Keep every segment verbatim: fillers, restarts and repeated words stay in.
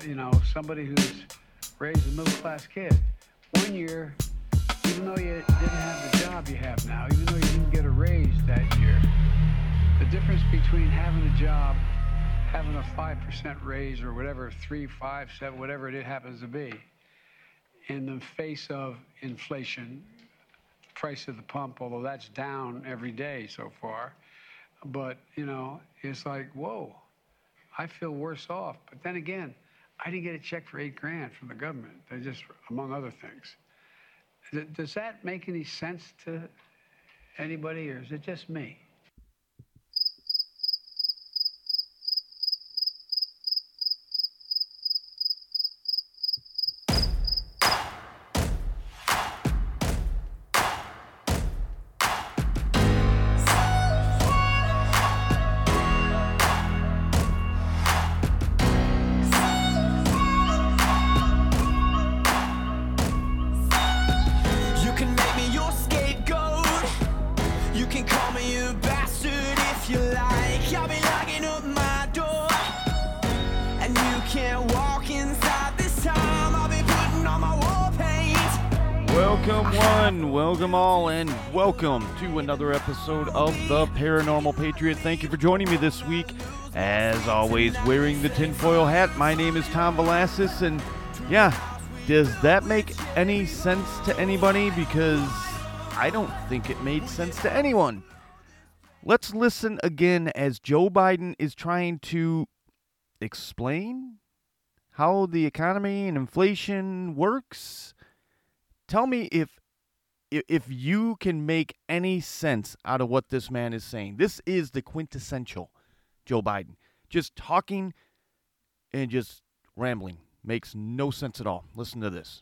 you know, somebody who's raised a middle-class kid. One year, even though you didn't have the job you have now, even though you didn't get a raise that year, the difference between having a job, having a five percent raise or whatever, three, five, seven, whatever it happens to be, in the face of inflation, price of the pump, although that's down every day so far. But, you know, it's like, whoa, I feel worse off. But then again, I didn't get a check for eight grand from the government. They just, among other things. Th- Does that make any sense to anybody, or is it just me? Welcome one, welcome all, and welcome to another episode of The Paranormal Patriot. Thank you for joining me this week. As always, wearing the tinfoil hat, my name is Tom Velasquez, and yeah, does that make any sense to anybody? Because I don't think it made sense to anyone. Let's listen again as Joe Biden is trying to explain how the economy and inflation works. Tell me if if you can make any sense out of what this man is saying. This is the quintessential Joe Biden. Just talking and just rambling. Makes no sense at all. Listen to this.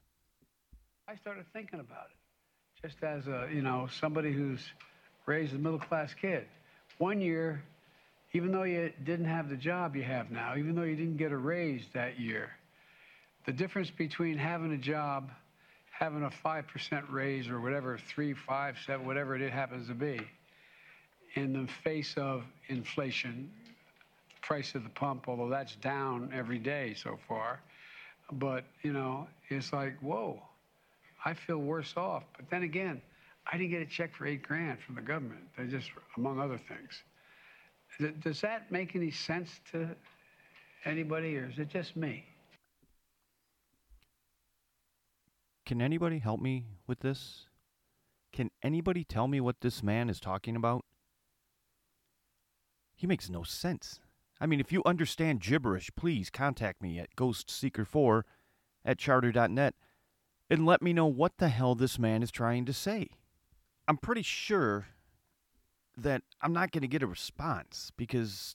I started thinking about it, just as a, you know, somebody who's raised a middle-class kid. One year, even though you didn't have the job you have now, even though you didn't get a raise that year, the difference between having a job, having a five percent raise or whatever, three, five, seven, whatever it happens to be, in the face of inflation, price of the pump, although that's down every day so far. But, you know, it's like, whoa, I feel worse off. But then again, I didn't get a check for eight grand from the government. They just, among other things. Th- Does that make any sense to anybody, or is it just me? Can anybody help me with this? Can anybody tell me what this man is talking about? He makes no sense. I mean, if you understand gibberish, please contact me at ghost seeker four at charter dot net and let me know what the hell this man is trying to say. I'm pretty sure that I'm not going to get a response because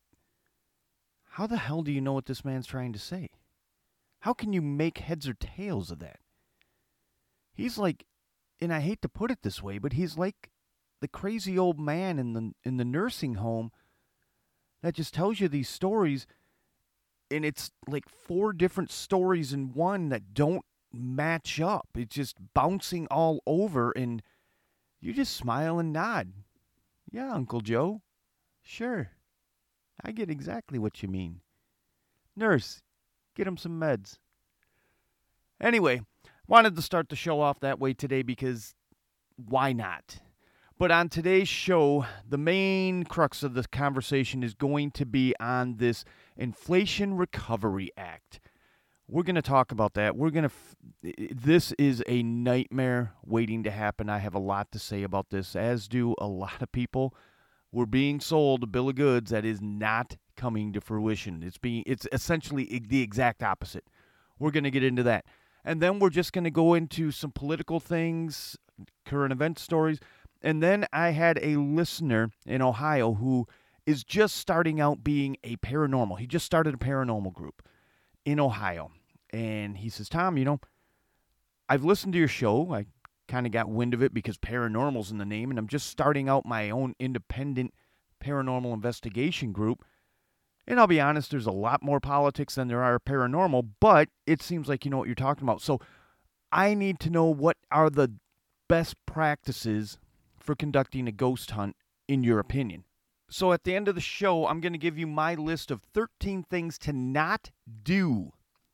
how the hell do you know what this man's trying to say? How can you make heads or tails of that? He's like, and I hate to put it this way, but he's like the crazy old man in the in the nursing home that just tells you these stories, and it's like four different stories in one that don't match up. It's just bouncing all over, and you just smile and nod. Yeah, Uncle Joe. Sure. I get exactly what you mean. Nurse, get him some meds. Anyway, wanted to start the show off that way today because why not? But on today's show, the main crux of the conversation is going to be on this Inflation Recovery Act. We're going to talk about that. We're going to. F- this is a nightmare waiting to happen. I have a lot to say about this, as do a lot of people. We're being sold a bill of goods that is not coming to fruition. It's being. It's essentially the exact opposite. We're going to get into that. And then we're just going to go into some political things, current event stories. And then I had a listener in Ohio who is just starting out being a paranormal. He just started a paranormal group in Ohio. And he says, Tom, you know, I've listened to your show. I kind of got wind of it because paranormal's in the name. And I'm just starting out my own independent paranormal investigation group. And I'll be honest, there's a lot more politics than there are paranormal, but it seems like you know what you're talking about. So I need to know what are the best practices for conducting a ghost hunt, in your opinion. So at the end of the show, I'm going to give you my list of thirteen things to not do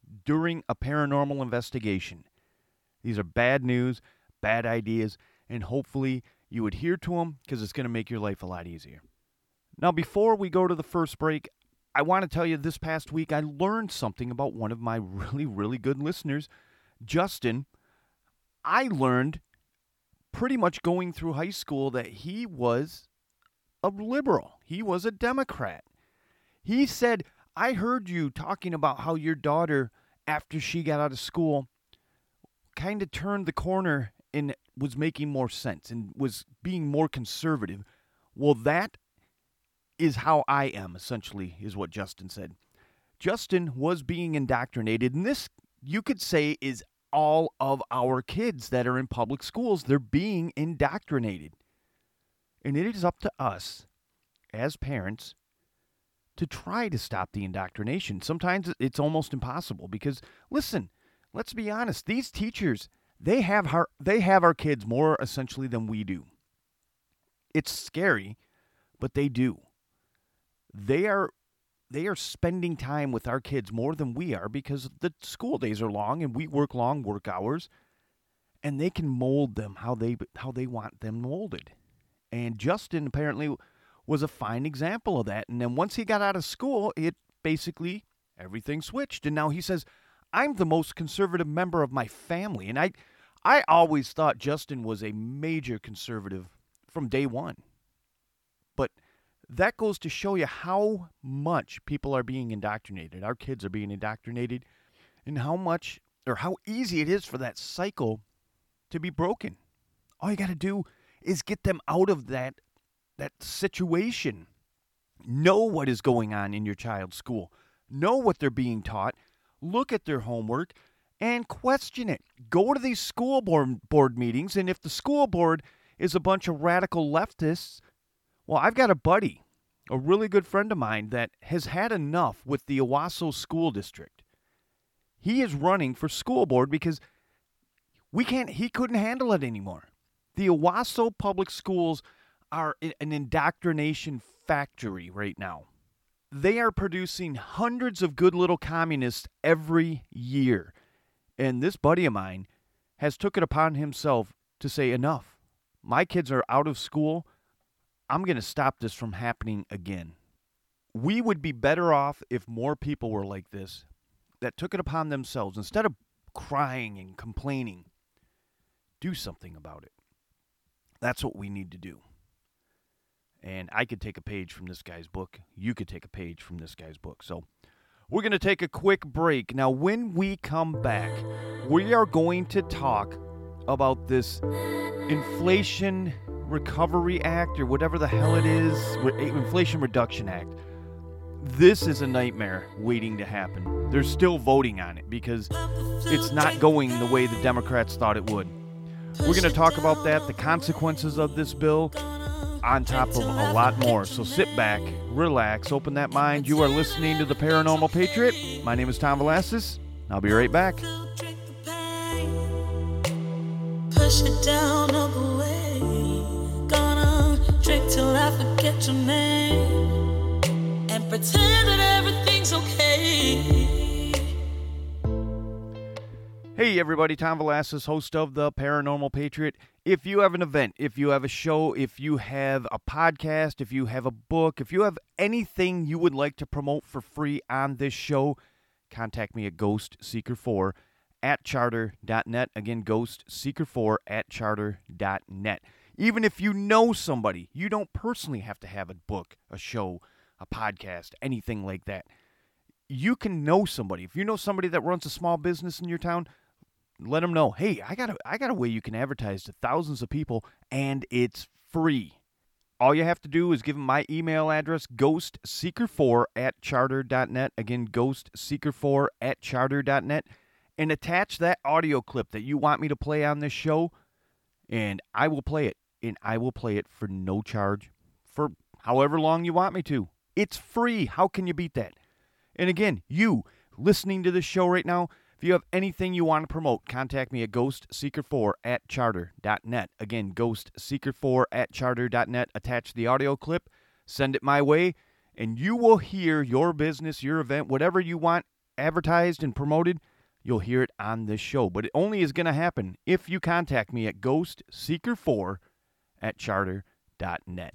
during a paranormal investigation. These are bad news, bad ideas, and hopefully you adhere to them because it's going to make your life a lot easier. Now, before we go to the first break, I want to tell you this past week I learned something about one of my really, really good listeners, Justin. I learned pretty much going through high school that he was a liberal. He was a Democrat. He said, I heard you talking about how your daughter, after she got out of school, kind of turned the corner and was making more sense and was being more conservative. Well, that is how I am, essentially, is what Justin said. Justin was being indoctrinated, and this, you could say, is all of our kids that are in public schools. They're being indoctrinated. And it is up to us, as parents, to try to stop the indoctrination. Sometimes it's almost impossible because, listen, let's be honest, these teachers, they have our, they have our kids more essentially than we do. It's scary, but they do. They are they are spending time with our kids more than we are because the school days are long and we work long work hours, and they can mold them how they how they want them molded. And Justin apparently was a fine example of that. And then once he got out of school, it basically everything switched. And now he says, I'm the most conservative member of my family. And I I always thought Justin was a major conservative from day one. But that goes to show you how much people are being indoctrinated. Our kids are being indoctrinated, and how much or how easy it is for that cycle to be broken. All you got to do is get them out of that that situation. Know what is going on in your child's school. Know what they're being taught. Look at their homework and question it. Go to these school board, board meetings, and if the school board is a bunch of radical leftists, well, I've got a buddy, a really good friend of mine, that has had enough with the Owasso School District. He is running for school board because we can't. He couldn't handle it anymore. The Owasso Public Schools are an indoctrination factory right now. They are producing hundreds of good little communists every year. And this buddy of mine has took it upon himself to say, enough. My kids are out of school. I'm going to stop this from happening again. We would be better off if more people were like this, that took it upon themselves. Instead of crying and complaining, do something about it. That's what we need to do. And I could take a page from this guy's book. You could take a page from this guy's book. So we're going to take a quick break. Now, when we come back, we are going to talk about this Inflation Recovery Act, or whatever the hell it is, Inflation Reduction Act. This is a nightmare waiting to happen. They're still voting on it because it's not going the way the Democrats thought it would. We're going to talk about that, the consequences of this bill, on top of a lot more. So sit back, relax, open that mind. You are listening to The Paranormal Patriot. My name is Tom Velasquez. I'll be right back. Push it down all the way. Gonna drink till I forget your name and pretend that everything's okay. Hey everybody, Tom Velasquez, host of The Paranormal Patriot. If you have an event, if you have a show, if you have a podcast, if you have a book, if you have anything you would like to promote for free on this show, contact me at ghost seeker four at charter dot net. Again, ghost seeker four at charter dot net. Even if you know somebody, you don't personally have to have a book, a show, a podcast, anything like that. You can know somebody. If you know somebody that runs a small business in your town, let them know, hey, I got a, I got a way you can advertise to thousands of people, and it's free. All you have to do is give them my email address, ghost seeker four at charter dot net. Again, ghost seeker four at charter dot net. And attach that audio clip that you want me to play on this show, and I will play it. And I will play it for no charge, for however long you want me to. It's free. How can you beat that? And again, you listening to this show right now, if you have anything you want to promote, contact me at ghost seeker four at charter dot net. Again, ghost seeker four at charter dot net. Attach the audio clip, send it my way, and you will hear your business, your event, whatever you want advertised and promoted you'll hear it on this show. But it only is going to happen if you contact me at ghost seeker four at charter dot net.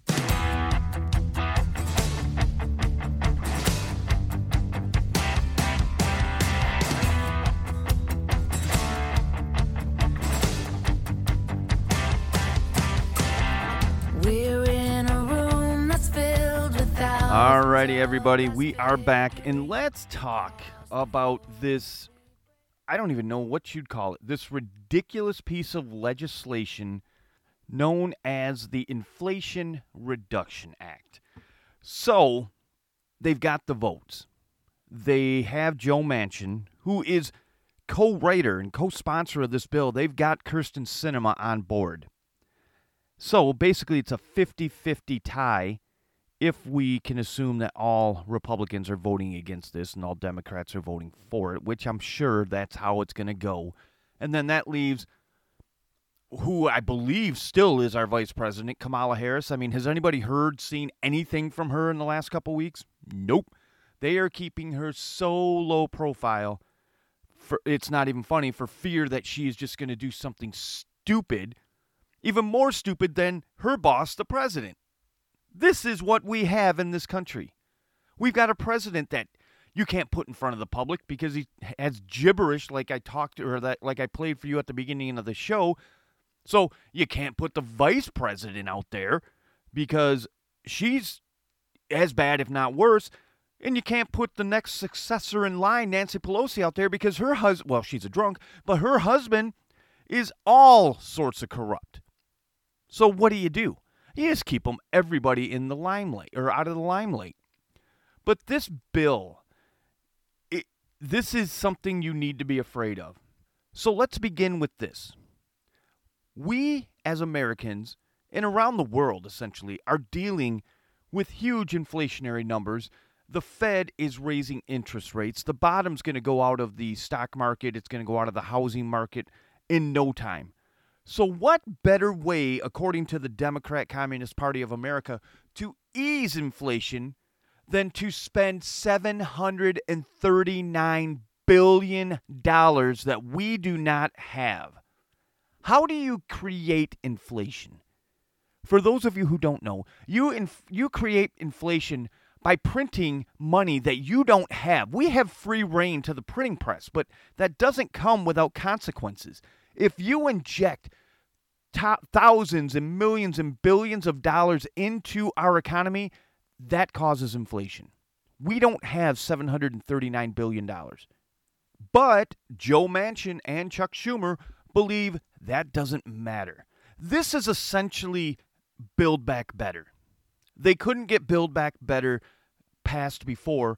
We're in a room that's filled with thousands. Alrighty, everybody, we are back, and let's talk about this, I don't even know what you'd call it, this ridiculous piece of legislation known as the Inflation Reduction Act. So, they've got the votes. They have Joe Manchin, who is co-writer and co-sponsor of this bill. They've got Kyrsten Sinema on board. So, basically, it's a fifty-fifty tie if we can assume that all Republicans are voting against this and all Democrats are voting for it, which I'm sure that's how it's going to go. And then that leaves who I believe still is our vice president, Kamala Harris. I mean, has anybody heard, seen anything from her in the last couple weeks? Nope. They are keeping her so low profile, for, it's not even funny, for fear that she is just going to do something stupid, even more stupid than her boss, the president. This is what we have in this country. We've got a president that you can't put in front of the public because he has gibberish like I talked or that like I played for you at the beginning of the show. So you can't put the vice president out there because she's as bad, if not worse. And you can't put the next successor in line, Nancy Pelosi, out there because her husband, well, she's a drunk, but her husband is all sorts of corrupt. So what do you do? You just keep them, everybody in the limelight, or out of the limelight. But this bill, it, this is something you need to be afraid of. So let's begin with this. We, as Americans, and around the world, essentially, are dealing with huge inflationary numbers. The Fed is raising interest rates. The bottom's going to go out of the stock market. It's going to go out of the housing market in no time. So what better way, according to the Democrat Communist Party of America, to ease inflation than to spend seven hundred thirty-nine billion dollars that we do not have? How do you create inflation? For those of you who don't know, you inf- you create inflation by printing money that you don't have. We have free reign to the printing press, but that doesn't come without consequences. If you inject to- thousands and millions and billions of dollars into our economy, that causes inflation. We don't have seven hundred thirty-nine billion dollars. But Joe Manchin and Chuck Schumer believe that doesn't matter. This is essentially Build Back Better. They couldn't get Build Back Better passed before.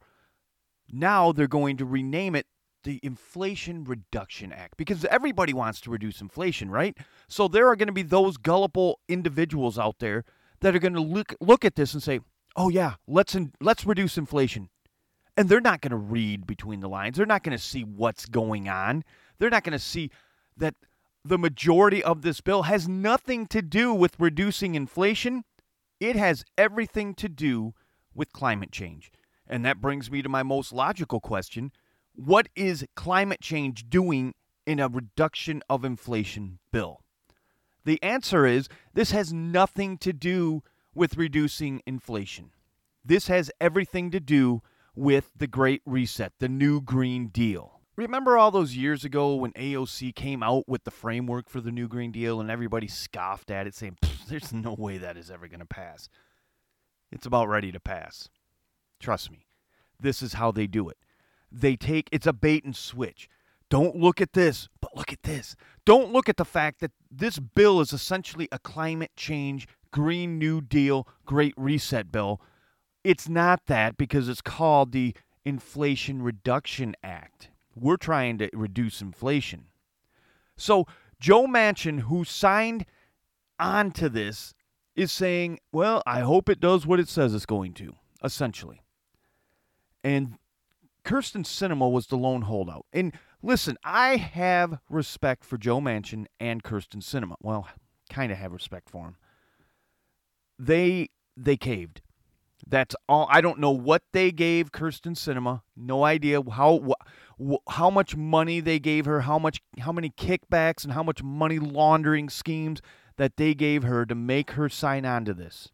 Now they're going to rename it the Inflation Reduction Act because everybody wants to reduce inflation, right? So there are going to be those gullible individuals out there that are going to look look at this and say, "Oh yeah, let's in, let's reduce inflation." And they're not going to read between the lines. They're not going to see what's going on. They're not going to see that the majority of this bill has nothing to do with reducing inflation. It has everything to do with climate change. And that brings me to my most logical question. What is climate change doing in a reduction of inflation bill? The answer is this has nothing to do with reducing inflation. This has everything to do with the Great Reset, the New Green Deal. Remember all those years ago when A O C came out with the framework for the New Green Deal and everybody scoffed at it saying, there's no way that is ever going to pass. It's about ready to pass. Trust me. This is how they do it. They take, it's a bait and switch. Don't look at this, but look at this. Don't look at the fact that this bill is essentially a climate change, Green New Deal, Great Reset bill. It's not that because it's called the Inflation Reduction Act. We're trying to reduce inflation. So Joe Manchin, who signed on to this, is saying, well, I hope it does what it says it's going to, essentially. And Kyrsten Sinema was the lone holdout. And listen, I have respect for Joe Manchin and Kyrsten Sinema. Well, kind of have respect for him. They they caved. That's all. I don't know what they gave Kirsten Sinema. No idea how wh- wh- how much money they gave her, how much, how many kickbacks and how much money laundering schemes that they gave her to make her sign on to this.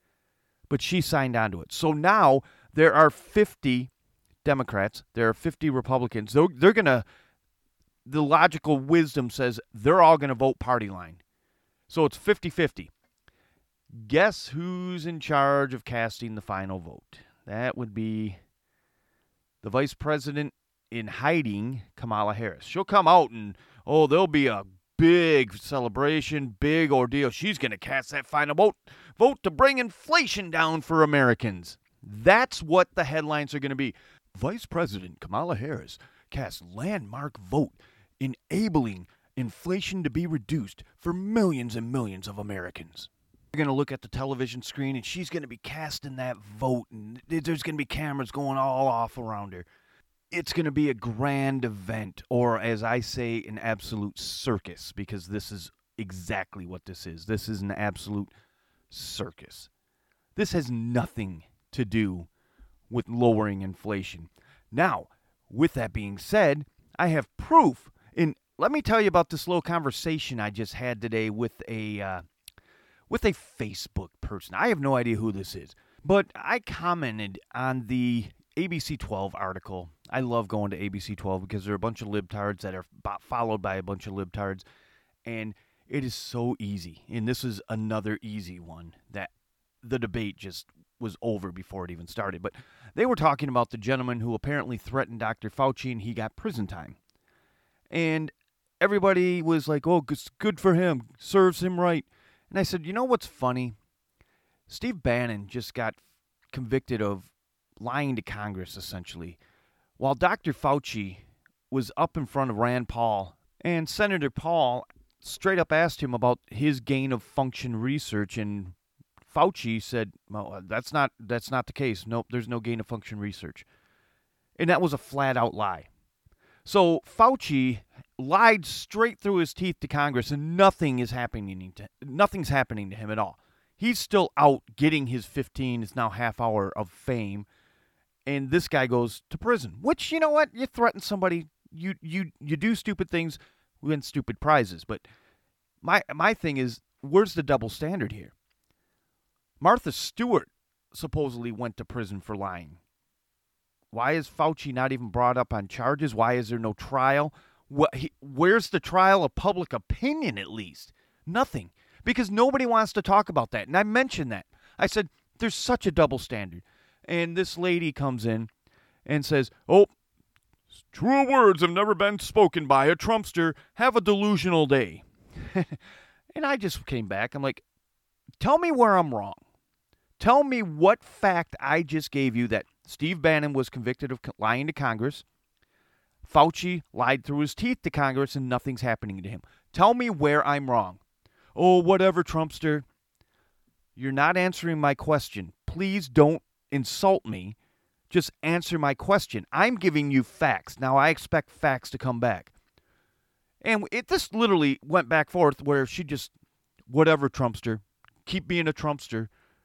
But she signed on to it. So now there are fifty Democrats. There are fifty Republicans. They're, they're going to, the logical wisdom says they're all going to vote party line. So it's fifty-fifty. Guess who's in charge of casting the final vote? That would be the vice president in hiding, Kamala Harris. She'll come out and, oh, there'll be a big celebration, big ordeal. She's going to cast that final vote, vote to bring inflation down for Americans. That's what the headlines are going to be. Vice President Kamala Harris casts landmark vote enabling inflation to be reduced for millions and millions of Americans. You're going to look at the television screen, and she's going to be casting that vote, and there's going to be cameras going all off around her. It's going to be a grand event, or as I say, an absolute circus, because this is exactly what this is. This is an absolute circus. This has nothing to do with lowering inflation. Now, with that being said, I have proof. And let me tell you about this little conversation I just had today with a uh, with a Facebook person. I have no idea who this is, but I commented on the A B C twelve article. I love going to A B C twelve because there are a bunch of libtards that are followed by a bunch of libtards, and it is so easy. And this is another easy one that the debate just was over before it even started. But they were talking about the gentleman who apparently threatened Doctor Fauci, and he got prison time. And everybody was like, oh, good for him, serves him right. And I said, you know what's funny? Steve Bannon just got convicted of lying to Congress, essentially, while Doctor Fauci was up in front of Rand Paul, and Senator Paul straight up asked him about his gain-of-function research, and Fauci said, well, that's not that's not the case. Nope, there's no gain-of-function research. And that was a flat-out lie. So Fauci lied straight through his teeth to Congress, and nothing is happening to nothing's happening to him at all. He's still out getting his fifteen, it's now half hour of fame, and this guy goes to prison. Which, you know what? You threaten somebody, you you you do stupid things, win stupid prizes. But my my thing is, where's the double standard here? Martha Stewart supposedly went to prison for lying. Why is Fauci not even brought up on charges? Why is there no trial? What, he, where's the trial of public opinion, at least? Nothing. Because nobody wants to talk about that. And I mentioned that. I said, there's such a double standard. And this lady comes in and says, oh, true words have never been spoken by a Trumpster. Have a delusional day. And I just came back. I'm like, tell me where I'm wrong. Tell me what fact I just gave you that Steve Bannon was convicted of lying to Congress. Fauci lied through his teeth to Congress and nothing's happening to him. Tell me where I'm wrong. Oh, whatever, Trumpster. You're not answering my question. Please don't insult me. Just answer my question. I'm giving you facts. Now I expect facts to come back. And it this literally went back and forth where she just, whatever, Trumpster. Keep being a Trumpster.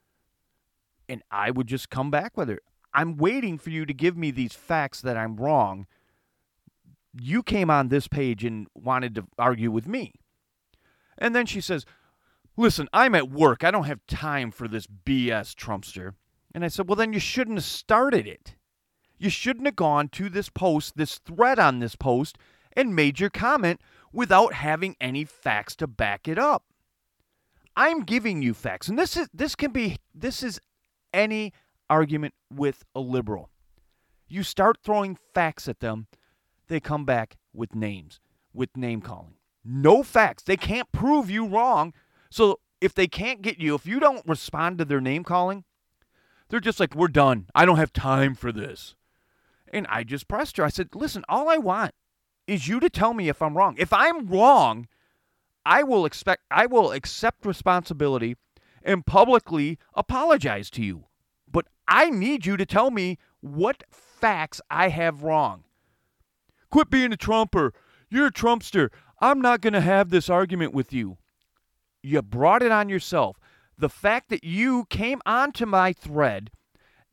And I would just come back with her. I'm waiting for you to give me these facts that I'm wrong. You came on this page and wanted to argue with me. And then she says, listen, I'm at work. I don't have time for this B S, Trumpster. And I said, well, then you shouldn't have started it. You shouldn't have gone to this post, this thread on this post, and made your comment without having any facts to back it up. I'm giving you facts. And this is this can be this is any argument with a liberal. You start throwing facts at them, they come back with names, with name calling. No facts. They can't prove you wrong. So if they can't get you, if you don't respond to their name calling, they're just like, we're done. I don't have time for this. And I just pressed her. I said, listen, all I want is you to tell me if I'm wrong. If I'm wrong, I will expect I will accept responsibility and publicly apologize to you. But I need you to tell me what facts I have wrong. Quit being a Trumper. You're a Trumpster. I'm not going to have this argument with you. You brought it on yourself. The fact that you came onto my thread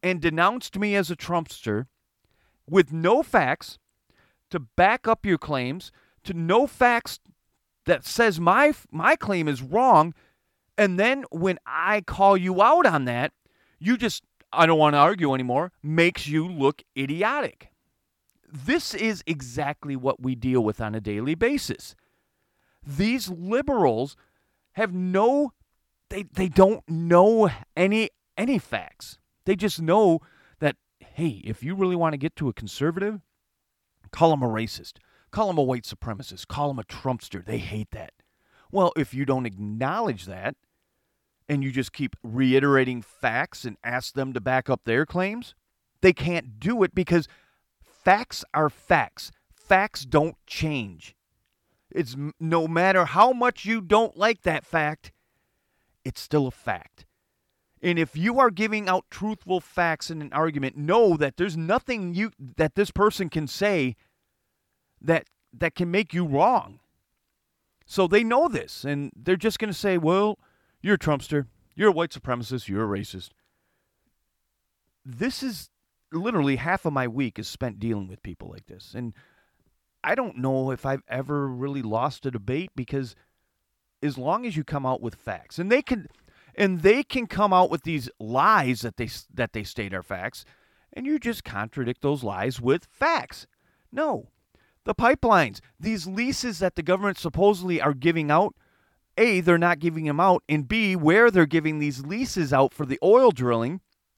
and denounced me as a Trumpster with no facts to back up your claims, to no facts that says my my claim is wrong, and then when I call you out on that, you just, I don't want to argue anymore, makes you look idiotic. This is exactly what we deal with on a daily basis. These liberals have no, they, they don't know any any facts. They just know that, hey, if you really want to get to a conservative, call him a racist, call him a white supremacist, call him a Trumpster. They hate that. Well, if you don't acknowledge that, and you just keep reiterating facts and ask them to back up their claims, they can't do it because facts are facts. Facts don't change. It's no matter how much you don't like that fact, it's still a fact. And if you are giving out truthful facts in an argument, know that there's nothing you that this person can say that that can make you wrong. So they know this, and they're just going to say, well, you're a Trumpster, you're a white supremacist, you're a racist. This is literally half of my week is spent dealing with people like this. And I don't know if I've ever really lost a debate, because as long as you come out with facts, and they can and they can come out with these lies that they that they state are facts, and you just contradict those lies with facts. No. The pipelines, these leases that the government supposedly are giving out, A, they're not giving them out, and B, where they're giving these leases out for the oil drilling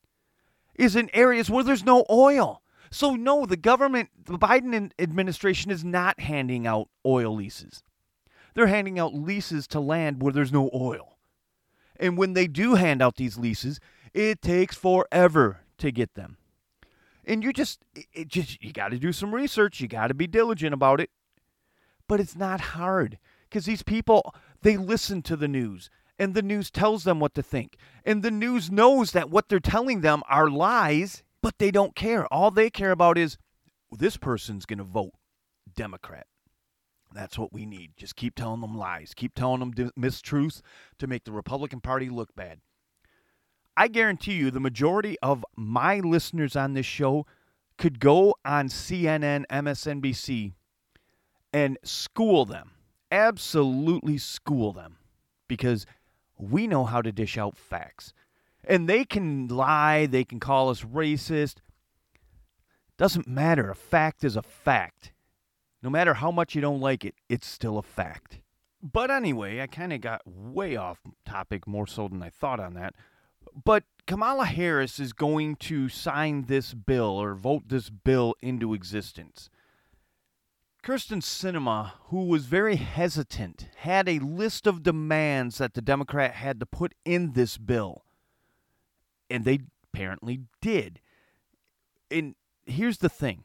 is in areas where there's no oil. So no, the government, the Biden administration is not handing out oil leases. They're handing out leases to land where there's no oil. And when they do hand out these leases, it takes forever to get them. And you just, it just, you got to do some research. You got to be diligent about it. But it's not hard, because these people, they listen to the news, and the news tells them what to think. And the news knows that what they're telling them are lies, but they don't care. All they care about is, well, this person's going to vote Democrat. That's what we need. Just keep telling them lies. Keep telling them mistruths to make the Republican Party look bad. I guarantee you the majority of my listeners on this show could go on C N N, M S N B C, and school them. Absolutely school them. Because we know how to dish out facts. And they can lie. They can call us racist. Doesn't matter. A fact is a fact. No matter how much you don't like it, it's still a fact. But anyway, I kind of got way off topic, more so than I thought on that. But Kamala Harris is going to sign this bill or vote this bill into existence. Kyrsten Sinema, who was very hesitant, had a list of demands that the Democrat had to put in this bill. And they apparently did. And here's the thing.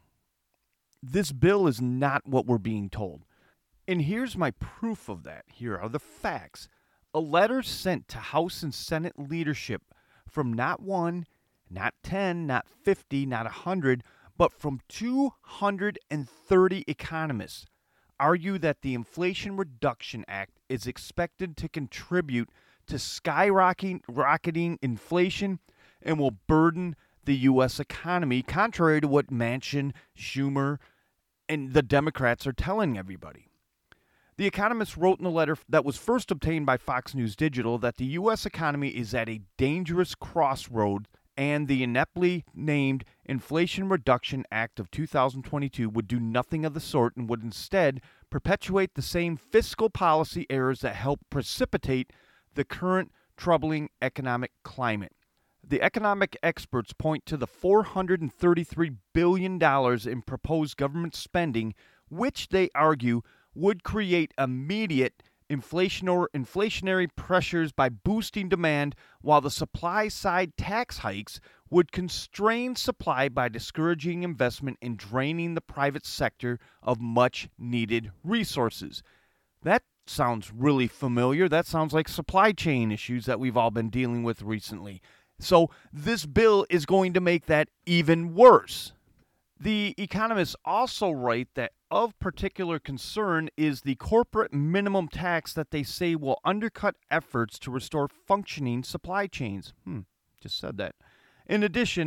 This bill is not what we're being told. And here's my proof of that. Here are the facts. A letter sent to House and Senate leadership from not one, not ten, not fifty, not one hundred, but from two hundred thirty economists argue that the Inflation Reduction Act is expected to contribute to skyrocketing rocketing inflation and will burden the U S economy, contrary to what Manchin, Schumer, and the Democrats are telling everybody. The economists wrote in a letter that was first obtained by Fox News Digital that the U S economy is at a dangerous crossroad, and the ineptly named Inflation Reduction Act of two thousand twenty-two would do nothing of the sort and would instead perpetuate the same fiscal policy errors that helped precipitate the current troubling economic climate. The economic experts point to the four hundred thirty-three billion dollars in proposed government spending, which they argue would create immediate inflation or inflationary pressures by boosting demand, while the supply-side tax hikes would constrain supply by discouraging investment and draining the private sector of much-needed resources. That sounds really familiar. That sounds like supply chain issues that we've all been dealing with recently. So this bill is going to make that even worse. The economists also write that of particular concern is the corporate minimum tax that they say will undercut efforts to restore functioning supply chains. Hmm, just said that. In addition,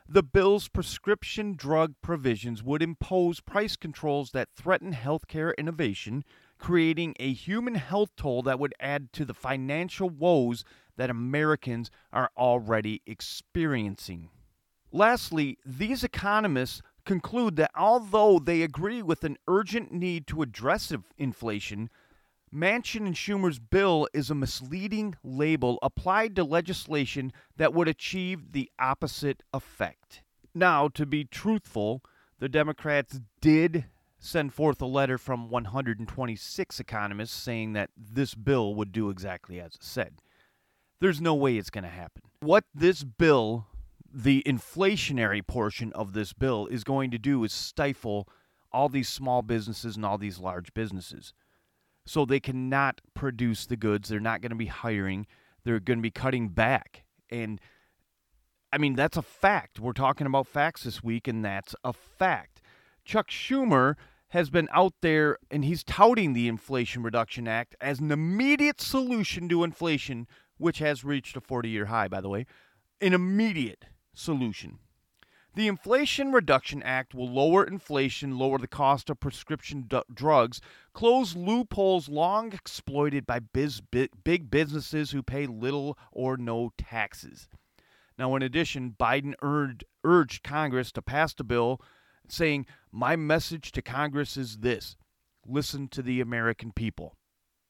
The bill's prescription drug provisions would impose price controls that threaten healthcare innovation, creating a human health toll that would add to the financial woes that Americans are already experiencing. Lastly, these economists conclude that although they agree with an urgent need to address inflation, Manchin and Schumer's bill is a misleading label applied to legislation that would achieve the opposite effect. Now, to be truthful, the Democrats did send forth a letter from one hundred twenty-six economists saying that this bill would do exactly as it said. There's no way it's going to happen. What this bill, the inflationary portion of this bill, is going to do is stifle all these small businesses and all these large businesses. So they cannot produce the goods. They're not going to be hiring. They're going to be cutting back. And, I mean, that's a fact. We're talking about facts this week, and that's a fact. Chuck Schumer has been out there, and he's touting the Inflation Reduction Act as an immediate solution to inflation, which has reached a forty-year high, by the way. An immediate solution. The Inflation Reduction Act will lower inflation, lower the cost of prescription d- drugs, close loopholes long exploited by biz- bi- big businesses who pay little or no taxes. Now, in addition, Biden urged, urged Congress to pass the bill, saying, "My message to Congress is this: listen to the American people."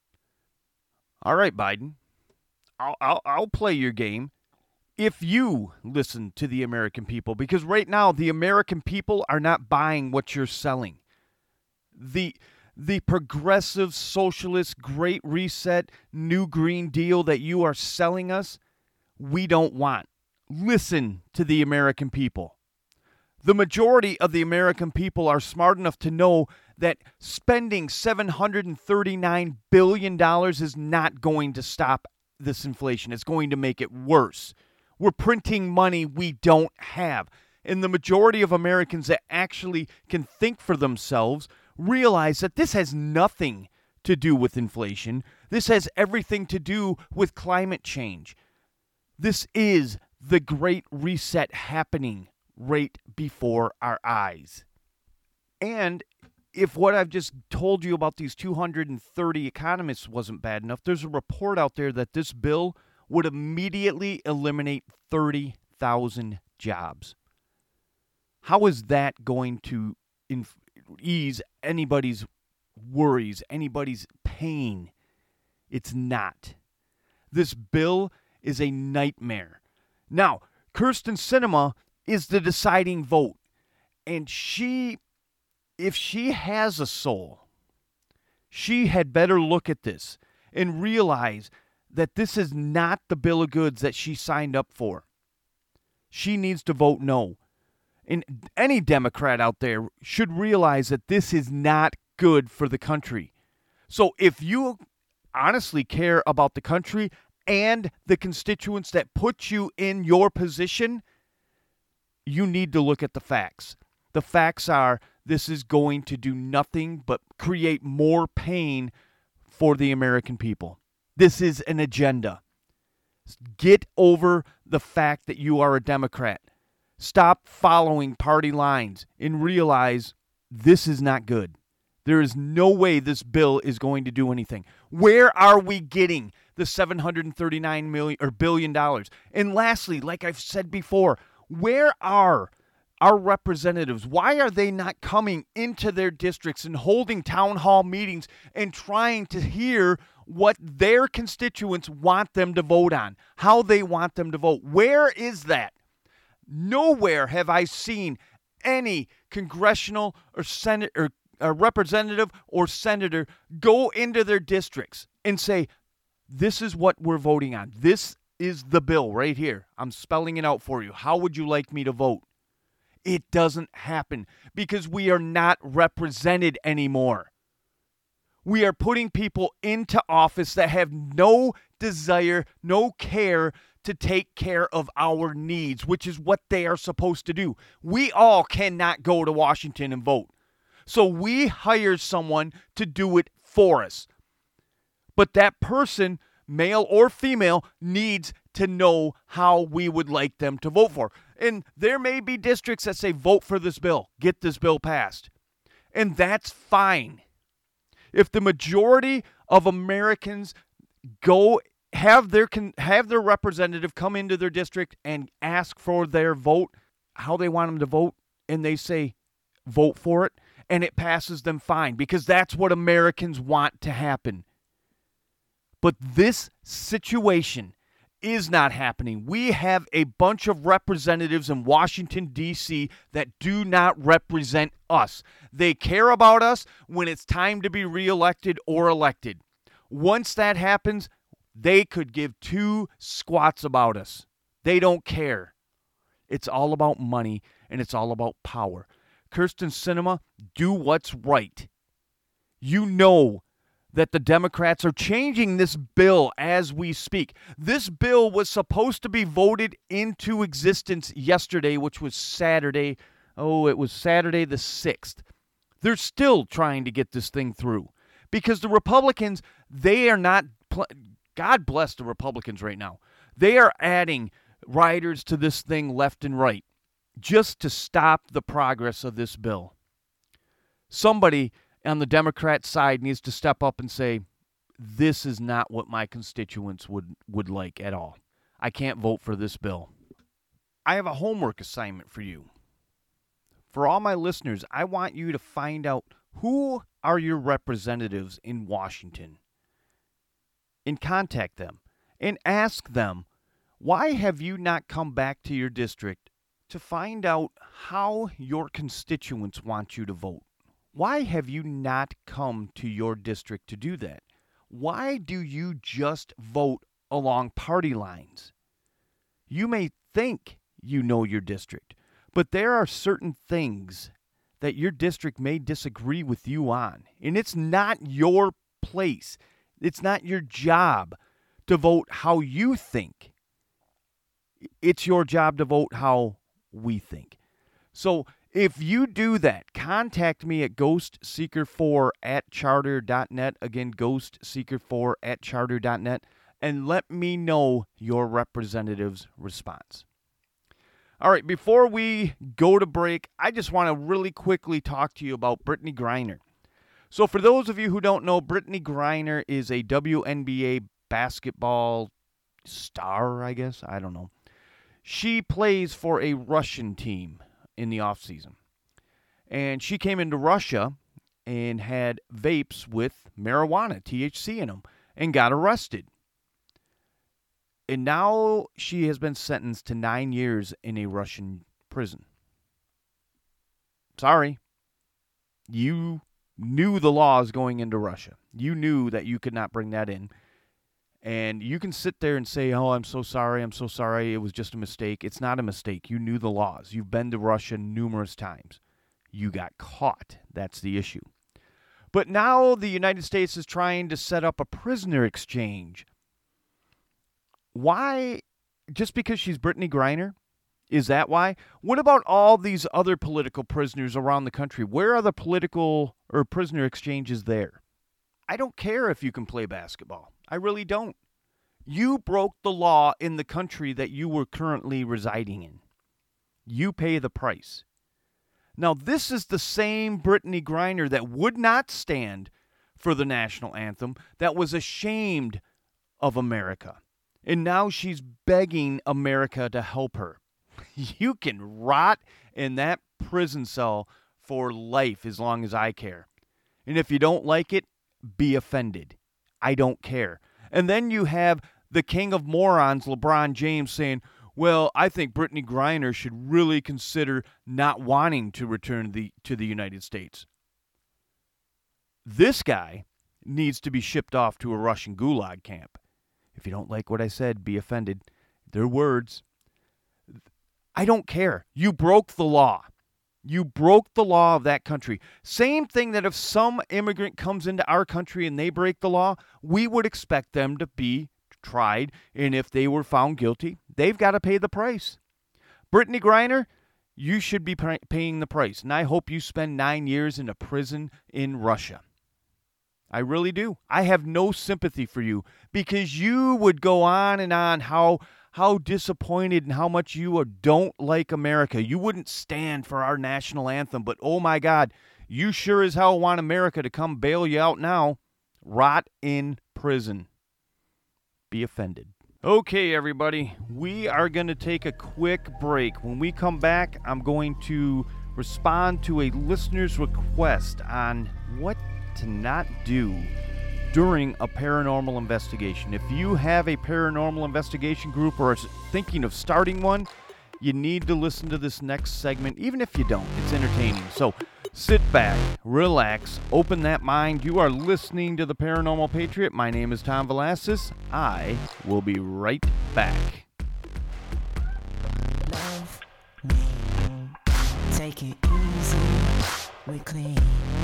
All right, Biden, I'll, I'll, I'll play your game. If you listen to the American people, because right now the American people are not buying what you're selling. The the progressive socialist Great Reset New Green Deal that you are selling us, we don't want. Listen to the American people. The majority of the American people are smart enough to know that spending seven hundred thirty-nine billion dollars is not going to stop this inflation. It's going to make it worse. We're printing money we don't have. And the majority of Americans that actually can think for themselves realize that this has nothing to do with inflation. This has everything to do with climate change. This is the Great Reset happening right before our eyes. And if what I've just told you about these two hundred thirty economists wasn't bad enough, there's a report out there that this bill would immediately eliminate thirty thousand jobs. How is that going to inf- ease anybody's worries, anybody's pain? It's not. This bill is a nightmare. Now, Kyrsten Sinema is the deciding vote. And she, if she has a soul, she had better look at this and realize that this is not the bill of goods that she signed up for. She needs to vote no. And any Democrat out there should realize that this is not good for the country. So if you honestly care about the country and the constituents that put you in your position, you need to look at the facts. The facts are this is going to do nothing but create more pain for the American people. This is an agenda. Get over the fact that you are a Democrat. Stop following party lines and realize this is not good. There is no way this bill is going to do anything. Where are we getting the seven hundred thirty-nine million or billion dollars? And lastly, like I've said before, where are our representatives? Why are they not coming into their districts and holding town hall meetings and trying to hear what their constituents want them to vote on, how they want them to vote? Where is that? Nowhere have I seen any congressional or senate or a representative or senator go into their districts and say, this is what we're voting on. This is the bill right here. I'm spelling it out for you. How would you like me to vote? It doesn't happen because we are not represented anymore. We are putting people into office that have no desire, no care to take care of our needs, which is what they are supposed to do. We all cannot go to Washington and vote. So we hire someone to do it for us. But that person, male or female, needs to know how we would like them to vote for. And there may be districts that say, vote for this bill, get this bill passed. And that's fine. If the majority of Americans go have their have their representative come into their district and ask for their vote, how they want them to vote, and they say, vote for it, and it passes them, fine, because that's what Americans want to happen. But this situation is not happening. We have a bunch of representatives in Washington, D C that do not represent us. They care about us when it's time to be reelected or elected. Once that happens, they could give two squats about us. They don't care. It's all about money, and it's all about power. Kyrsten Sinema, do what's right. You know that the Democrats are changing this bill as we speak. This bill was supposed to be voted into existence yesterday, which was Saturday. Oh, it was Saturday the sixth. They're still trying to get this thing through because the Republicans, they are not, pl- God bless the Republicans right now. They are adding riders to this thing left and right just to stop the progress of this bill. Somebody on the Democrat side needs to step up and say, this is not what my constituents would, would like at all. I can't vote for this bill. I have a homework assignment for you. For all my listeners, I want you to find out who are your representatives in Washington and contact them and ask them, why have you not come back to your district to find out how your constituents want you to vote? Why have you not come to your district to do that? Why do you just vote along party lines? You may think you know your district, but there are certain things that your district may disagree with you on, and it's not your place. It's not your job to vote how you think. It's your job to vote how we think. So if you do that, contact me at ghost seeker four at charter dot net. Again, ghost seeker four at charter dot net. And let me know your representative's response. All right, before we go to break, I just want to really quickly talk to you about Brittney Griner. So for those of you who don't know, Brittney Griner is a W N B A basketball star, I guess. I don't know. She plays for a Russian team in the offseason. And she came into Russia and had vapes with marijuana, T H C in them, and got arrested. And now she has been sentenced to nine years in a Russian prison. Sorry. You knew the laws going into Russia. You knew that you could not bring that in. And you can sit there and say, oh, I'm so sorry, I'm so sorry, it was just a mistake. It's not a mistake. You knew the laws. You've been to Russia numerous times. You got caught. That's the issue. But now the United States is trying to set up a prisoner exchange. Why? Just because she's Brittney Griner? Is that why? What about all these other political prisoners around the country? Where are the political or prisoner exchanges there? I don't care if you can play basketball. I really don't. You broke the law in the country that you were currently residing in. You pay the price. Now, this is the same Brittney Griner that would not stand for the national anthem, that was ashamed of America. And now she's begging America to help her. You can rot in that prison cell for life as long as I care. And if you don't like it, be offended. I don't care. And then you have the king of morons, LeBron James, saying, well, I think Brittney Griner should really consider not wanting to return the, to the United States. This guy needs to be shipped off to a Russian gulag camp. If you don't like what I said, be offended. They're words. I don't care. You broke the law. You broke the law of that country. Same thing that if some immigrant comes into our country and they break the law, we would expect them to be tried, and if they were found guilty, they've got to pay the price. Brittney Griner, you should be pay- paying the price, and I hope you spend nine years in a prison in Russia. I really do. I have no sympathy for you because you would go on and on how how disappointed and how much you don't like America. You wouldn't stand for our national anthem, but oh my God, you sure as hell want America to come bail you out now. Rot in prison. Be offended. Okay, everybody, we are going to take a quick break. When we come back, I'm going to respond to a listener's request on what to not do during a paranormal investigation. If you have a paranormal investigation group or are thinking of starting one, you need to listen to this next segment, even if you don't. It's entertaining. So sit back, relax, open that mind. You are listening to The Paranormal Patriot. My name is Tom Velasquez. I will be right back. Love me, take it easy, we clean.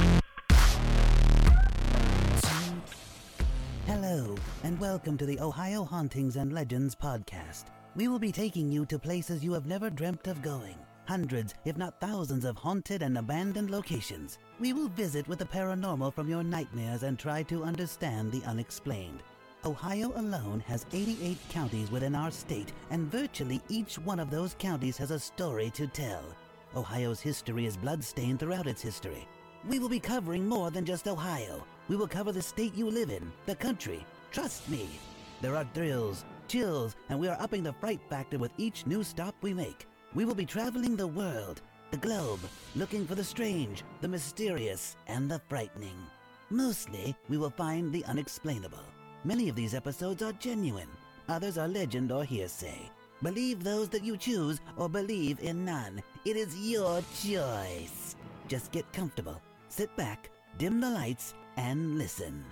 Hello, and welcome to the Ohio Hauntings and Legends podcast. We will be taking you to places you have never dreamt of going. Hundreds, if not thousands, of haunted and abandoned locations. We will visit with the paranormal from your nightmares and try to understand the unexplained. Ohio alone has eighty-eight counties within our state, and virtually each one of those counties has a story to tell. Ohio's history is bloodstained throughout its history. We will be covering more than just Ohio. We will cover the state you live in, the country. Trust me. There are thrills, chills, and we are upping the fright factor with each new stop we make. We will be traveling the world, the globe, looking for the strange, the mysterious, and the frightening. Mostly, we will find the unexplainable. Many of these episodes are genuine. Others are legend or hearsay. Believe those that you choose or believe in none. It is your choice. Just get comfortable, sit back, dim the lights, and listen.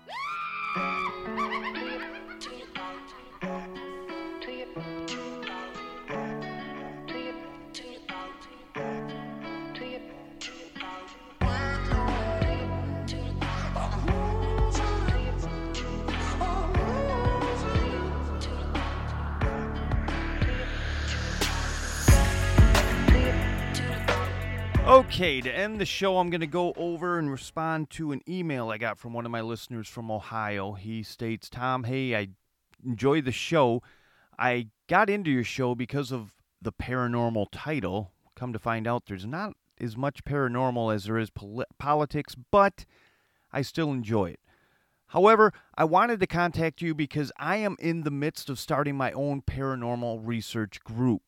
Okay, to end the show, I'm going to go over and respond to an email I got from one of my listeners from Ohio. He states, Tom, hey, I enjoy the show. I got into your show because of the paranormal title. Come to find out, there's not as much paranormal as there is pol- politics, but I still enjoy it. However, I wanted to contact you because I am in the midst of starting my own paranormal research group.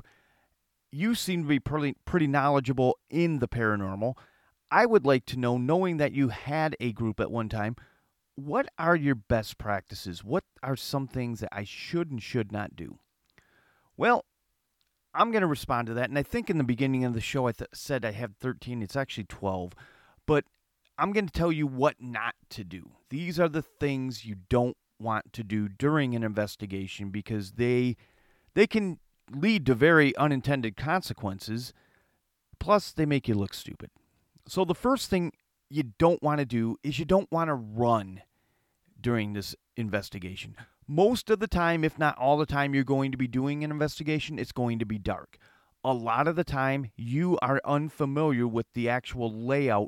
You seem to be pretty, pretty knowledgeable in the paranormal. I would like to know, knowing that you had a group at one time, what are your best practices? What are some things that I should and should not do? Well, I'm going to respond to that. And I think in the beginning of the show I th- said I have thirteen. It's actually twelve. But I'm going to tell you what not to do. These are the things you don't want to do during an investigation because they they can lead to very unintended consequences, plus they make you look stupid. So the first thing you don't want to do is you don't want to run during this investigation. Most of the time, if not all the time you're going to be doing an investigation, it's going to be dark. A lot of the time, you are unfamiliar with the actual layout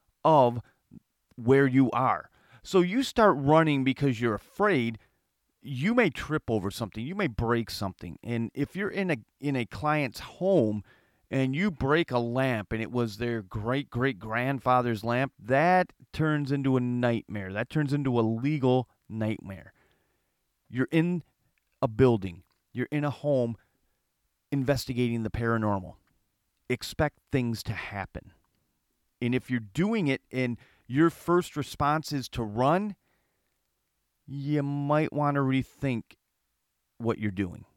of where you are. So you start running because you're afraid. You may trip over something. You may break something. And if you're in a in a client's home and you break a lamp and it was their great-great-grandfather's lamp, that turns into a nightmare. That turns into a legal nightmare. You're in a building. You're in a home investigating the paranormal. Expect things to happen. And if you're doing it and your first response is to run, you might want to rethink what you're doing.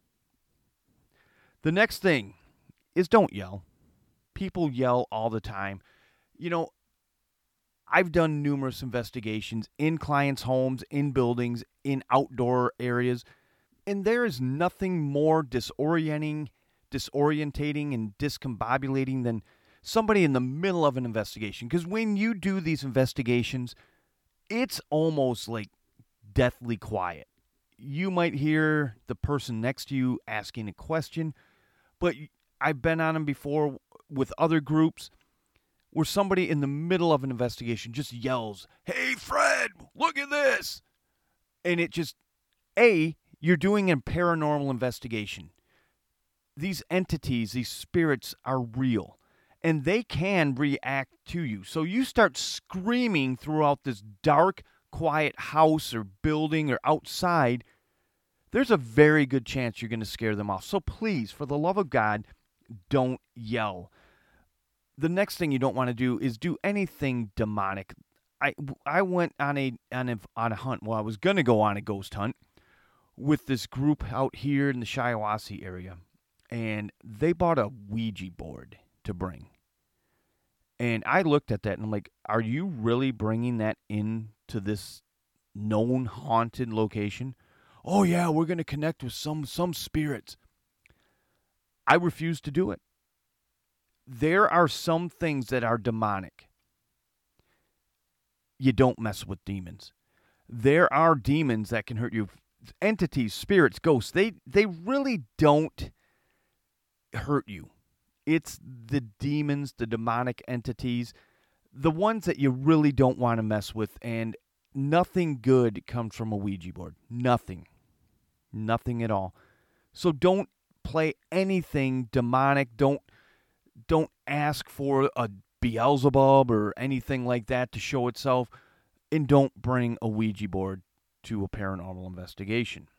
The next thing is don't yell. People yell all the time. You know, I've done numerous investigations in clients' homes, in buildings, in outdoor areas, and there is nothing more disorienting, disorientating, and discombobulating than somebody in the middle of an investigation. Because when you do these investigations, it's almost like deathly quiet. You might hear the person next to you asking a question, but I've been on them before with other groups where somebody in the middle of an investigation just yells, "Hey, Fred, look at this!" And it just, A, You're doing a paranormal investigation. These entities, these spirits are real, and they can react to you. So you start screaming throughout this dark, quiet house or building or outside, there's a very good chance you're going to scare them off. So please, for the love of God, don't yell. The next thing you don't want to do is do anything demonic. I, I went on a, on a on a hunt. Well, I was going to go on a ghost hunt with this group out here in the Shiawassee area. And they bought a Ouija board to bring. And I looked at that and I'm like, are you really bringing that into this known haunted location? Oh, yeah, we're going to connect with some some spirits. I refuse to do it. There are some things that are demonic. You don't mess with demons. There are demons that can hurt you. Entities, spirits, ghosts, they, they really don't hurt you. It's the demons, the demonic entities, the ones that you really don't want to mess with, and nothing good comes from a Ouija board. Nothing. Nothing at all. So don't play anything demonic. Don't don't ask for a Beelzebub or anything like that to show itself, and don't bring a Ouija board to a paranormal investigation.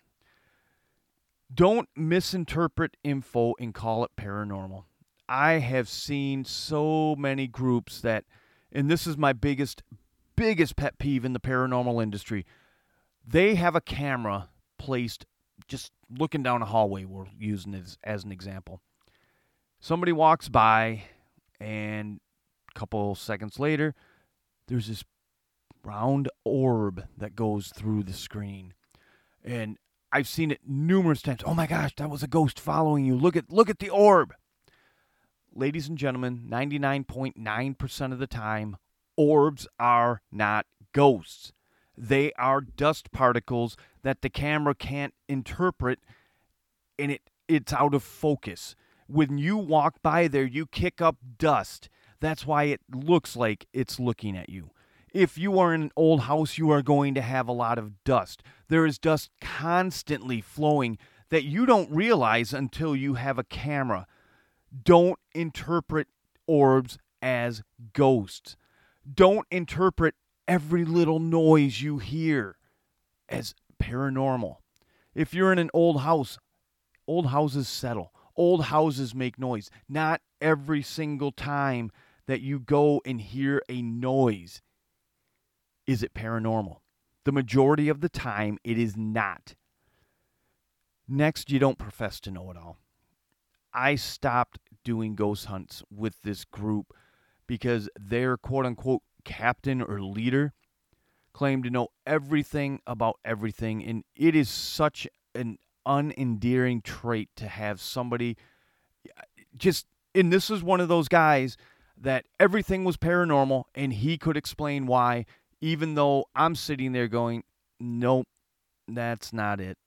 Don't misinterpret info and call it paranormal. I have seen so many groups that, and this is my biggest, biggest pet peeve in the paranormal industry, they have a camera placed just looking down a hallway. We're using it as, as an example. Somebody walks by, and a couple seconds later, there's this round orb that goes through the screen. And I've seen it numerous times. Oh my gosh, that was a ghost following you. Look at look at the orb. Ladies and gentlemen, ninety-nine point nine percent of the time, orbs are not ghosts. They are dust particles that the camera can't interpret, and it, it's out of focus. When you walk by there, you kick up dust. That's why it looks like it's looking at you. If you are in an old house, you are going to have a lot of dust. There is dust constantly flowing that you don't realize until you have a camera. Don't interpret orbs as ghosts. Don't interpret every little noise you hear as paranormal. If you're in an old house, old houses settle. Old houses make noise. Not every single time that you go and hear a noise is it paranormal. The majority of the time, it is not. Next, you don't profess to know it all. I stopped doing ghost hunts with this group because their quote-unquote captain or leader claimed to know everything about everything, and it is such an unendearing trait to have somebody just, and this is one of those guys that everything was paranormal, and he could explain why, even though I'm sitting there going, nope, that's not it.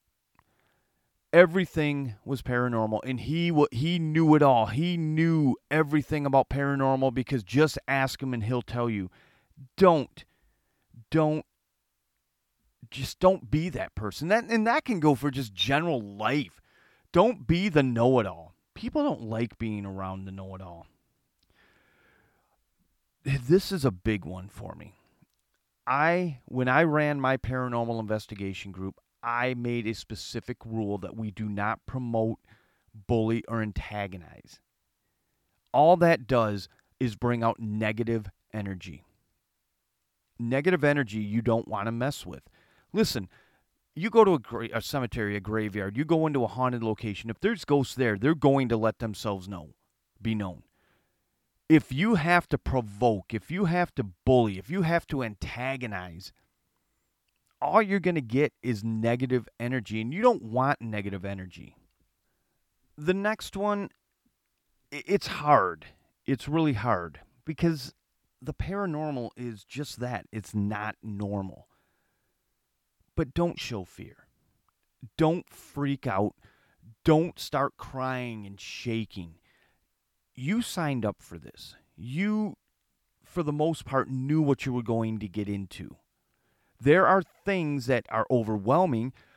Everything was paranormal, and he he knew it all. He knew everything about paranormal because just ask him and he'll tell you. Don't, don't, just don't be that person. That and that can go for just general life. Don't be the know-it-all. People don't like being around the know-it-all. This is a big one for me. I, when I ran my paranormal investigation group, I made a specific rule that we do not promote, bully, or antagonize. All that does is bring out negative energy. Negative energy you don't want to mess with. Listen, you go to a, gra- a cemetery, a graveyard, you go into a haunted location. If there's ghosts there, they're going to let themselves know, be known. If you have to provoke, if you have to bully, if you have to antagonize, all you're going to get is negative energy, and you don't want negative energy. The next one, it's hard. It's really hard because the paranormal is just that. It's not normal. But don't show fear. Don't freak out. Don't start crying and shaking. You signed up for this. You, for the most part, knew what you were going to get into. There are things that are overwhelming.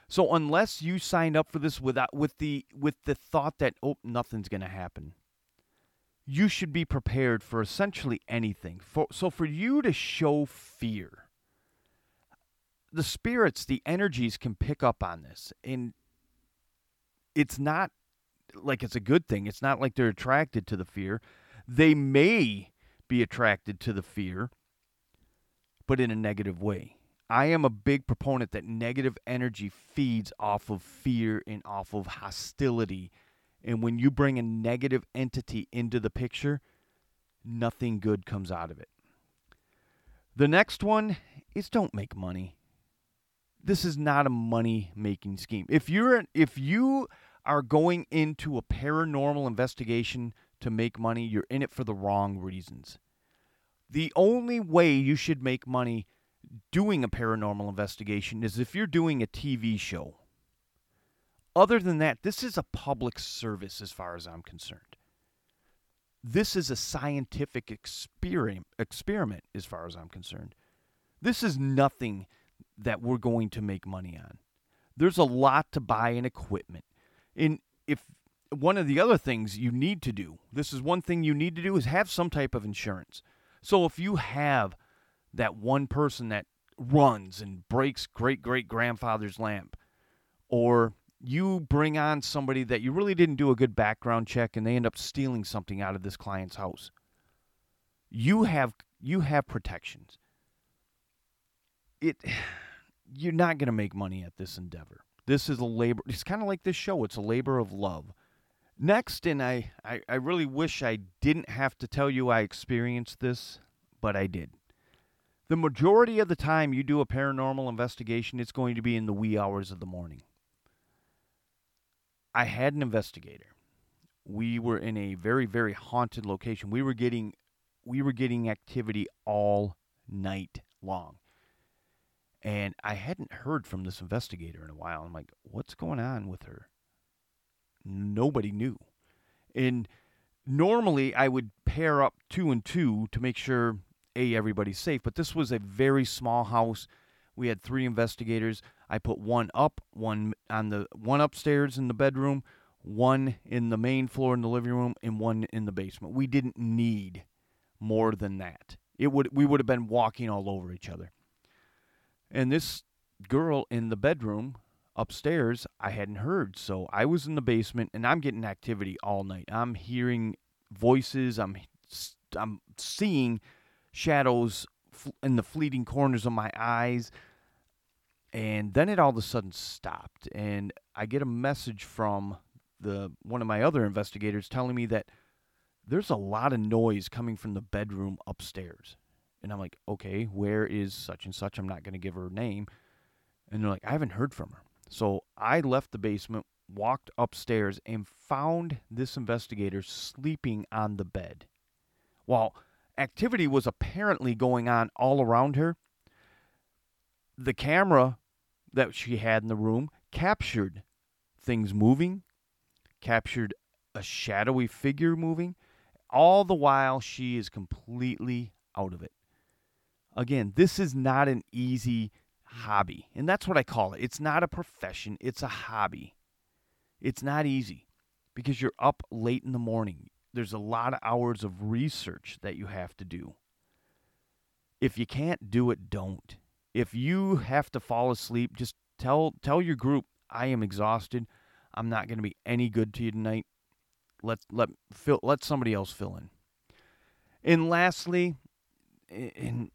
So unless you signed up for this without with the with the thought that, oh, nothing's going to happen, you should be prepared for essentially anything. For, so for you to show fear, the spirits, the energies can pick up on this. And it's not like it's a good thing. It's not like they're attracted to the fear. They may be attracted to the fear, but in a negative way. I am a big proponent that negative energy feeds off of fear and off of hostility. And when you bring a negative entity into the picture, nothing good comes out of it. The next one is don't make money. This is not a money-making scheme. If you're if you are going into a paranormal investigation to make money, you're in it for the wrong reasons. The only way you should make money doing a paranormal investigation is if you're doing a T V show. Other than that, this is a public service as far as I'm concerned. This is a scientific experiment, experiment as far as I'm concerned. This is nothing that we're going to make money on. There's a lot to buy in equipment. And if one of the other things you need to do, this is one thing you need to do, is have some type of insurance. So if you have that one person that runs and breaks great-great-grandfather's lamp, or you bring on somebody that you really didn't do a good background check and they end up stealing something out of this client's house, you have you have protections. It you're not going to make money at this endeavor. This is a labor. It's kind of like this show. It's a labor of love. Next, and I, I, I really wish I didn't have to tell you I experienced this, but I did. The majority of the time you do a paranormal investigation, it's going to be in the wee hours of the morning. I had an investigator. We were in a very, very haunted location. We were getting, we were getting activity all night long. And I hadn't heard from this investigator in a while. I'm like, what's going on with her? Nobody knew. And normally I would pair up two and two to make sure, A, everybody's safe. But this was a very small house. We had three investigators. I put one up, one on the one upstairs in the bedroom, one in the main floor in the living room, and one in the basement. We didn't need more than that. It would we would have been walking all over each other. And this girl in the bedroom upstairs, I hadn't heard. So I was in the basement, and I'm getting activity all night. I'm hearing voices. I'm I'm seeing shadows in the fleeting corners of my eyes. And then it all of a sudden stopped. And I get a message from the one of my other investigators telling me that there's a lot of noise coming from the bedroom upstairs. And I'm like, okay, where is such and such? I'm not going to give her a name. And they're like, I haven't heard from her. So I left the basement, walked upstairs, and found this investigator sleeping on the bed. While activity was apparently going on all around her, the camera that she had in the room captured things moving, captured a shadowy figure moving, all the while she is completely out of it. Again, this is not an easy hobby, and that's what I call it. It's not a profession. It's a hobby. It's not easy because you're up late in the morning. There's a lot of hours of research that you have to do. If you can't do it, don't. If you have to fall asleep, just tell tell your group, I am exhausted. I'm not going to be any good to you tonight. Let let fill, let somebody else fill in. And lastly, and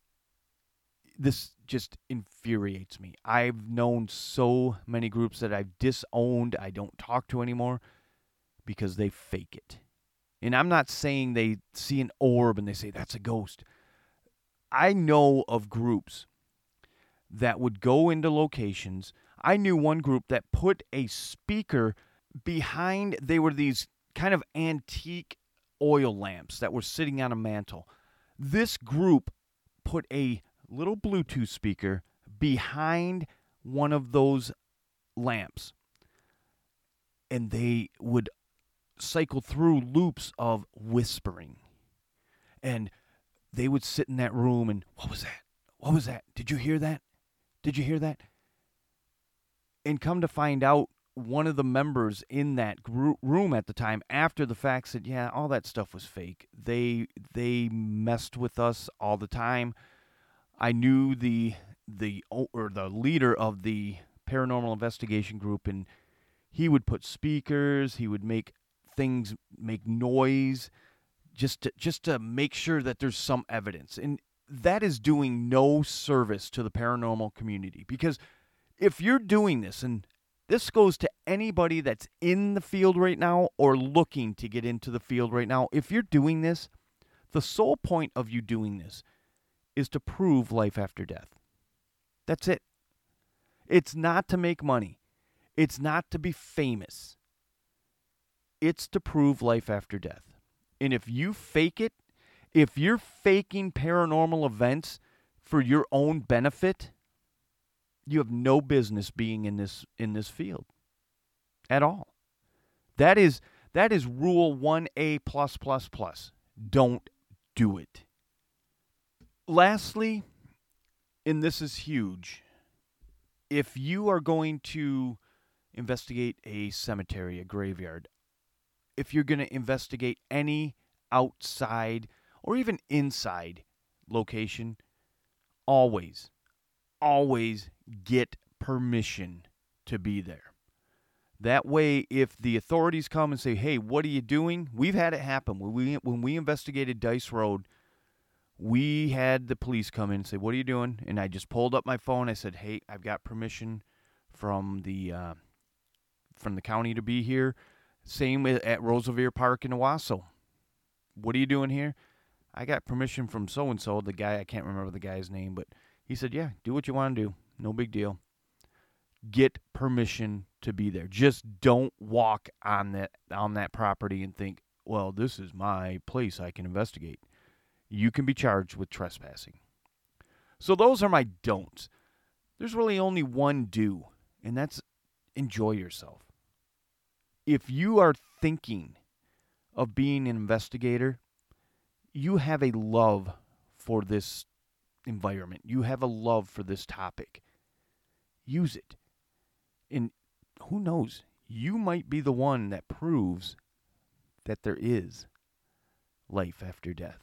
this just infuriates me. I've known so many groups that I've disowned, I don't talk to anymore because they fake it. And I'm not saying they see an orb and they say, that's a ghost. I know of groups that would go into locations. I knew one group that put a speaker behind, they were these kind of antique oil lamps that were sitting on a mantle. This group put a little Bluetooth speaker behind one of those lamps. And they would cycle through loops of whispering. And they would sit in that room and, what was that? What was that? Did you hear that? Did you hear that? And come to find out, one of the members in that group room at the time, after the fact, said, yeah, all that stuff was fake. They they messed with us all the time. I knew the the or the leader of the paranormal investigation group, and he would put speakers, he would make things make noise just to, just to make sure that there's some evidence. And that is doing no service to the paranormal community, because if you're doing this, and this goes to anybody that's in the field right now or looking to get into the field right now, if you're doing this, the sole point of you doing this is to prove life after death. That's it. It's not to make money. It's not to be famous. It's to prove life after death. And if you fake it, if you're faking paranormal events for your own benefit, you have no business being in this in this field at all. That is that is rule one A plus plus plus. Don't do it. Lastly, and this is huge, if you are going to investigate a cemetery, a graveyard, if you're going to investigate any outside or even inside location, always, always get permission to be there. That way, if the authorities come and say, hey, what are you doing? We've had it happen. When we, when we investigated Dice Road, we had the police come in and say, what are you doing? And I just pulled up my phone. I said, hey, I've got permission from the uh, from the county to be here. Same at Rosevere Park in Owasso. What are you doing here? I got permission from so-and-so, the guy, I can't remember the guy's name, but he said, yeah, do what you want to do. No big deal. Get permission to be there. Just don't walk on that on that property and think, well, this is my place, I can investigate. You can be charged with trespassing. So those are my don'ts. There's really only one do, and that's enjoy yourself. If you are thinking of being an investigator, you have a love for this environment. You have a love for this topic. Use it. And who knows, you might be the one that proves that there is life after death.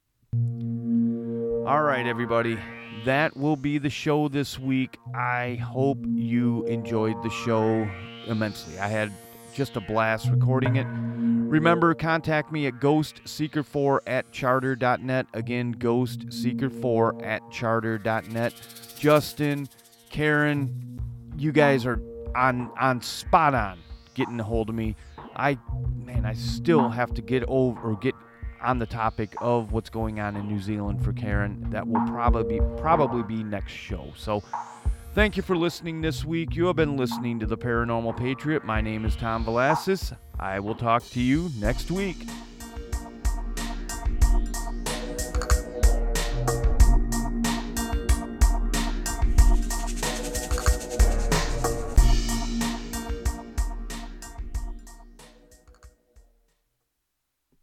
All right, everybody. That will be the show this week. I hope you enjoyed the show immensely. I had just a blast recording it. Remember, contact me at ghost seeker four at charter dot net. Again, ghost seeker four at charter dot net. Justin, Karen, you guys are on on spot on getting a hold of me. I, man, I still have to get over or get on the topic of what's going on in New Zealand for Karen. That will probably be, probably be next show. So thank you for listening this week. You have been listening to The Paranormal Patriot. My name is Tom Velasquez. I will talk to you next week.